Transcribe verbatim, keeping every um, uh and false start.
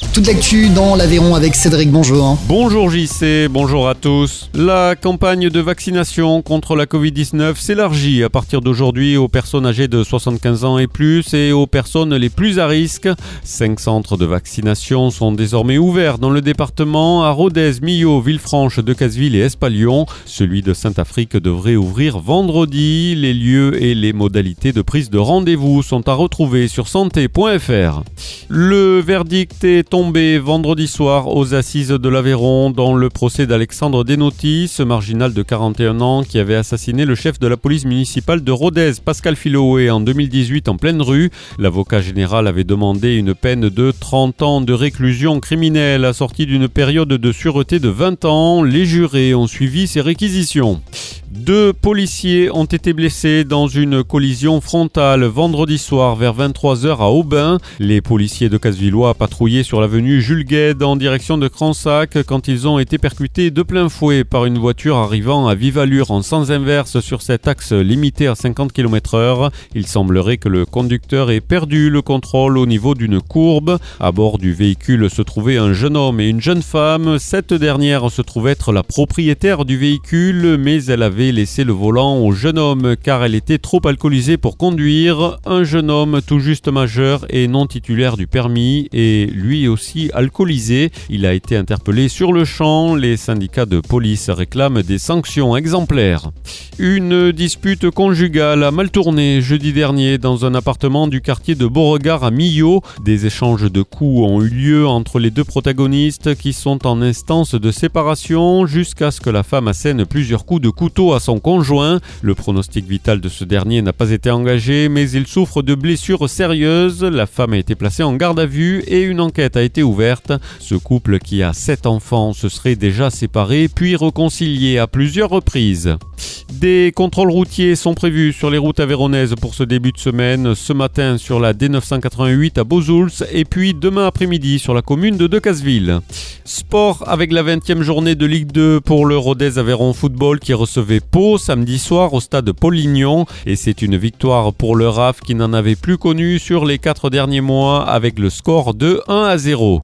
Toute l'actu dans l'Aveyron avec Cédric, bonjour. Bonjour J C, bonjour à tous. La campagne de vaccination contre la covid dix-neuf s'élargit à partir d'aujourd'hui aux personnes âgées de soixante-quinze ans et plus et aux personnes les plus à risque. Cinq centres de vaccination sont désormais ouverts dans le département à Rodez, Millau, Villefranche, Decazeville et Espalion. Celui de Saint-Afrique devrait ouvrir vendredi. Les lieux et les modalités de prise de rendez-vous sont à retrouver sur santé point f r. Le verdict est tombé vendredi soir aux assises de l'Aveyron dans le procès d'Alexandre Denotti, ce marginal de quarante et un ans qui avait assassiné le chef de la police municipale de Rodez, Pascal Philoé, en deux mille dix-huit en pleine rue. L'avocat général avait demandé une peine de trente ans de réclusion criminelle assortie d'une période de sûreté de vingt ans. Les jurés ont suivi ces réquisitions. Deux policiers ont été blessés dans une collision frontale vendredi soir vers vingt-trois heures à Aubin. Les policiers de Casvillois patrouillaient sur l'avenue Jules Guesde en direction de Cransac quand ils ont été percutés de plein fouet par une voiture arrivant à vive allure en sens inverse sur cet axe limité à cinquante kilomètres heure. Il semblerait que le conducteur ait perdu le contrôle au niveau d'une courbe. À bord du véhicule se trouvaient un jeune homme et une jeune femme. Cette dernière se trouvait être la propriétaire du véhicule, mais elle avait laissé le volant au jeune homme car elle était trop alcoolisée pour conduire. Un jeune homme tout juste majeur et non titulaire du permis et lui aussi alcoolisé. Il a été interpellé sur le champ. Les syndicats de police réclament des sanctions exemplaires. Une dispute conjugale a mal tourné jeudi dernier dans un appartement du quartier de Beauregard à Millau. Des échanges de coups ont eu lieu entre les deux protagonistes qui sont en instance de séparation jusqu'à ce que la femme assène plusieurs coups de couteau à son conjoint. Le pronostic vital de ce dernier n'a pas été engagé, mais il souffre de blessures sérieuses. La femme a été placée en garde à vue et une enquête a été ouverte. Ce couple qui a sept enfants se serait déjà séparé puis réconcilié à plusieurs reprises. Des contrôles routiers sont prévus sur les routes aveyronnaises pour ce début de semaine. Ce matin sur la D neuf cent quatre-vingt-huit à Beauzouls et puis demain après-midi sur la commune de Decazeville. Sport avec la vingtième journée de Ligue deux pour le Rodez Aveyron Football qui recevait Pau samedi soir au stade Paul-Lignon. Et c'est une victoire pour le R A F qui n'en avait plus connu sur les quatre derniers mois avec le score de un à zéro.